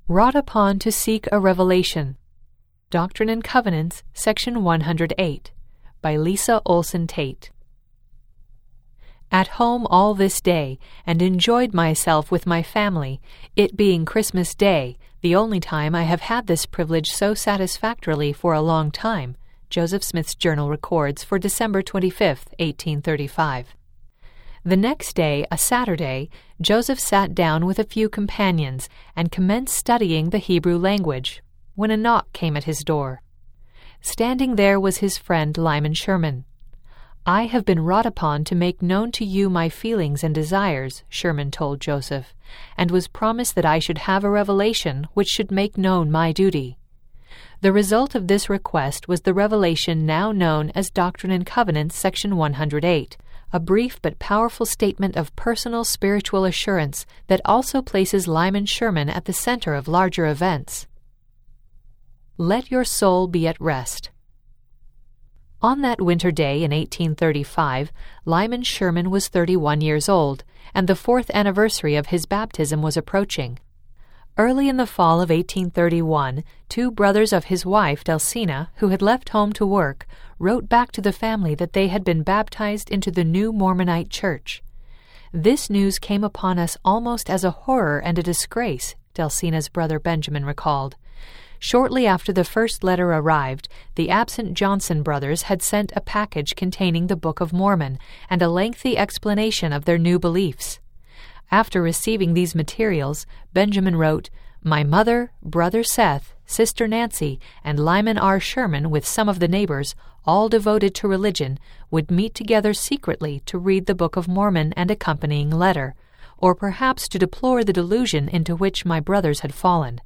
Wrought upon to seek a revelation. Doctrine and Covenants, Section 108, by Lisa Olson Tate. At home all this day, and enjoyed myself with my family, it being Christmas Day, the only time I have had this privilege so satisfactorily for a long time, Joseph Smith's journal records for December 25, 1835. The next day, a Saturday, Joseph sat down with a few companions and commenced studying the Hebrew language, when a knock came at his door. Standing there was his friend Lyman Sherman. "I have been wrought upon to make known to you my feelings and desires," Sherman told Joseph, "and was promised that I should have a revelation which should make known my duty." The result of this request was the revelation now known as Doctrine and Covenants, Section 108, a brief but powerful statement of personal spiritual assurance that also places Lyman Sherman at the center of larger events. Let your soul be at rest. On that winter day in 1835, Lyman Sherman was 31 years old, and the 4th anniversary of his baptism was approaching. Early in the fall of 1831, 2 brothers of his wife, Delsina, who had left home to work, wrote back to the family that they had been baptized into the new Mormonite church. "This news came upon us almost as a horror and a disgrace," Delsina's brother Benjamin recalled. Shortly after the first letter arrived, the absent Johnson brothers had sent a package containing the Book of Mormon and a lengthy explanation of their new beliefs. After receiving these materials, Benjamin wrote, "My mother, brother Seth, sister Nancy, and Lyman R. Sherman, with some of the neighbors, all devoted to religion, would meet together secretly to read the Book of Mormon and accompanying letter, or perhaps to deplore the delusion into which my brothers had fallen."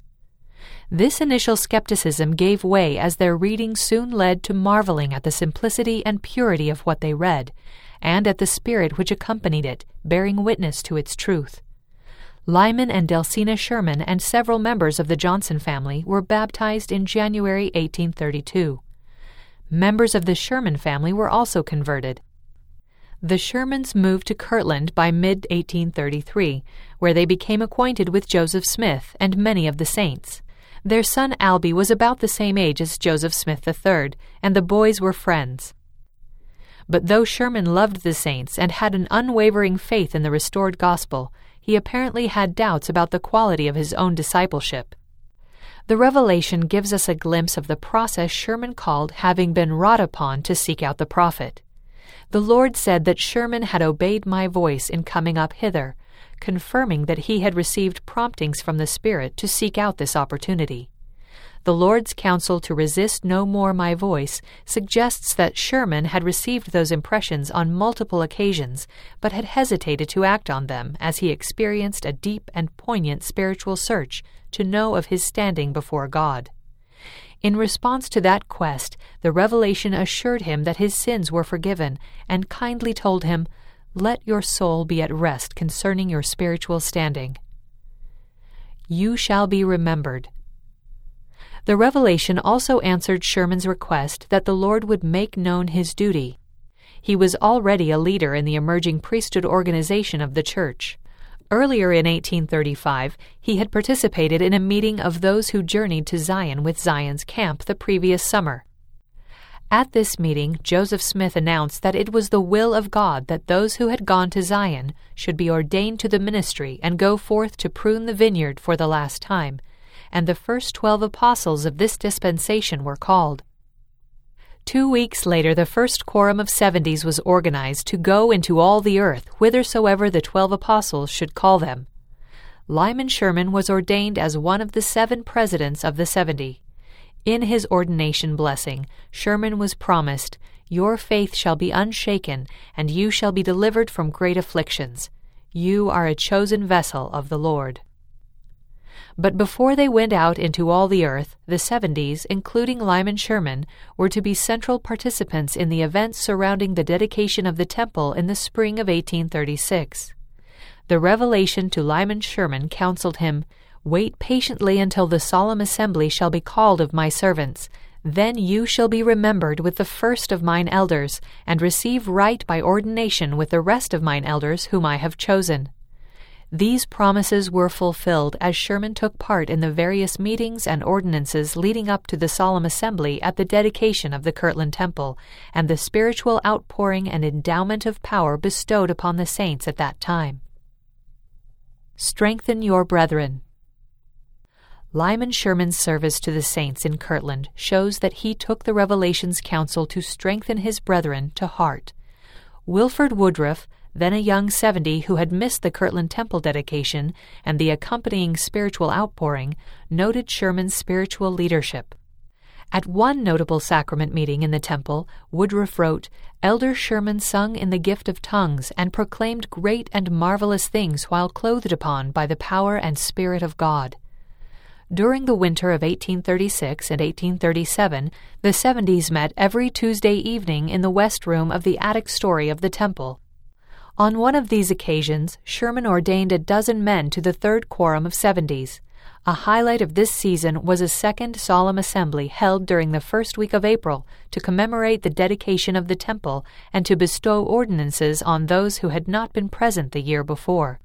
This initial skepticism gave way as their reading soon led to marveling at the simplicity and purity of what they read, and at the spirit which accompanied it, bearing witness to its truth. Lyman and Delsina Sherman and several members of the Johnson family were baptized in January 1832. Members of the Sherman family were also converted. The Shermans moved to Kirtland by mid-1833, where they became acquainted with Joseph Smith and many of the saints. Their son Albie was about the same age as Joseph Smith III, and the boys were friends. But though Sherman loved the saints and had an unwavering faith in the restored gospel, he apparently had doubts about the quality of his own discipleship. The revelation gives us a glimpse of the process Sherman called having been wrought upon to seek out the prophet. The Lord said that Sherman had obeyed my voice in coming up hither, confirming that he had received promptings from the Spirit to seek out this opportunity. The Lord's counsel to resist no more my voice suggests that Sherman had received those impressions on multiple occasions, but had hesitated to act on them as he experienced a deep and poignant spiritual search to know of his standing before God. In response to that quest, the revelation assured him that his sins were forgiven and kindly told him, "Let your soul be at rest concerning your spiritual standing." You shall be remembered. The revelation also answered Sherman's request that the Lord would make known his duty. He was already a leader in the emerging priesthood organization of the church. Earlier in 1835, he had participated in a meeting of those who journeyed to Zion with Zion's Camp the previous summer. At this meeting, Joseph Smith announced that it was the will of God that those who had gone to Zion should be ordained to the ministry and go forth to prune the vineyard for the last time, and the first 12 apostles of this dispensation were called. 2 weeks later, the first quorum of 70s was organized to go into all the earth, whithersoever the 12 apostles should call them. Lyman Sherman was ordained as one of the 7 presidents of the 70. In his ordination blessing, Sherman was promised, "Your faith shall be unshaken, and you shall be delivered from great afflictions. You are a chosen vessel of the Lord." But before they went out into all the earth, the 70s, including Lyman Sherman, were to be central participants in the events surrounding the dedication of the temple in the spring of 1836. The revelation to Lyman Sherman counseled him, "Wait patiently until the solemn assembly shall be called of my servants. Then you shall be remembered with the first of mine elders, and receive right by ordination with the rest of mine elders whom I have chosen." These promises were fulfilled as Sherman took part in the various meetings and ordinances leading up to the solemn assembly at the dedication of the Kirtland Temple and the spiritual outpouring and endowment of power bestowed upon the saints at that time. Strengthen your brethren. Lyman Sherman's service to the saints in Kirtland shows that he took the Revelations counsel to strengthen his brethren to heart. Wilford Woodruff, then a young 70 who had missed the Kirtland Temple dedication and the accompanying spiritual outpouring, noted Sherman's spiritual leadership. At one notable sacrament meeting in the temple, Woodruff wrote, "Elder Sherman sung in the gift of tongues and proclaimed great and marvelous things while clothed upon by the power and Spirit of God." During the winter of 1836 and 1837, the 70s met every Tuesday evening in the west room of the attic story of the temple. On one of these occasions, Sherman ordained a dozen men to the third quorum of 70s. A highlight of this season was a second solemn assembly held during the first week of April to commemorate the dedication of the temple and to bestow ordinances on those who had not been present the year before.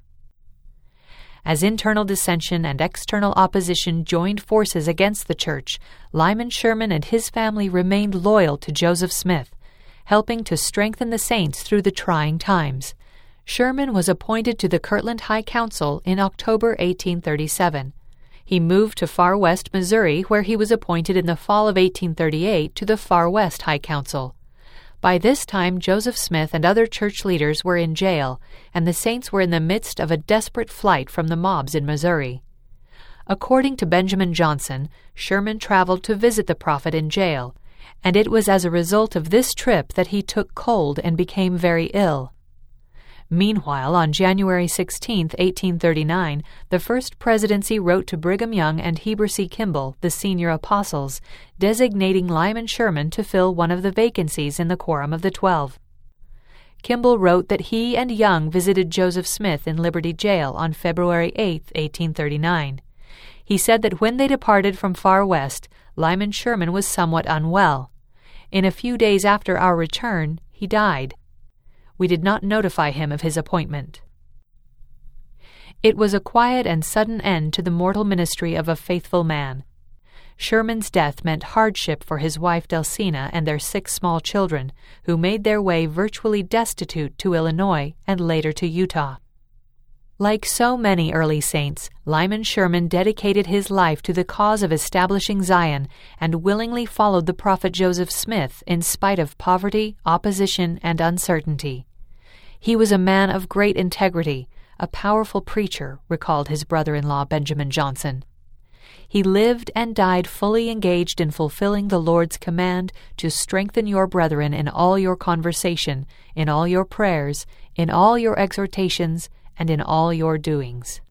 As internal dissension and external opposition joined forces against the church, Lyman Sherman and his family remained loyal to Joseph Smith, helping to strengthen the saints through the trying times. Sherman was appointed to the Kirtland High Council in October 1837. He moved to Far West, Missouri, where he was appointed in the fall of 1838 to the Far West High Council. By this time, Joseph Smith and other church leaders were in jail, and the saints were in the midst of a desperate flight from the mobs in Missouri. According to Benjamin Johnson, Sherman traveled to visit the prophet in jail, and it was as a result of this trip that he took cold and became very ill. Meanwhile, on January 16, 1839, the First Presidency wrote to Brigham Young and Heber C. Kimball, the senior apostles, designating Lyman Sherman to fill one of the vacancies in the Quorum of the 12. Kimball wrote that he and Young visited Joseph Smith in Liberty Jail on February 8, 1839. He said that when they departed from Far West, Lyman Sherman was somewhat unwell. In a few days after our return, he died. We did not notify him of his appointment. It was a quiet and sudden end to the mortal ministry of a faithful man. Sherman's death meant hardship for his wife Delsina and their 6 small children, who made their way virtually destitute to Illinois and later to Utah. Like so many early saints, Lyman Sherman dedicated his life to the cause of establishing Zion and willingly followed the prophet Joseph Smith in spite of poverty, opposition, and uncertainty. He was a man of great integrity, a powerful preacher, recalled his brother-in-law Benjamin Johnson. He lived and died fully engaged in fulfilling the Lord's command to strengthen your brethren in all your conversation, in all your prayers, in all your exhortations, and in all your doings.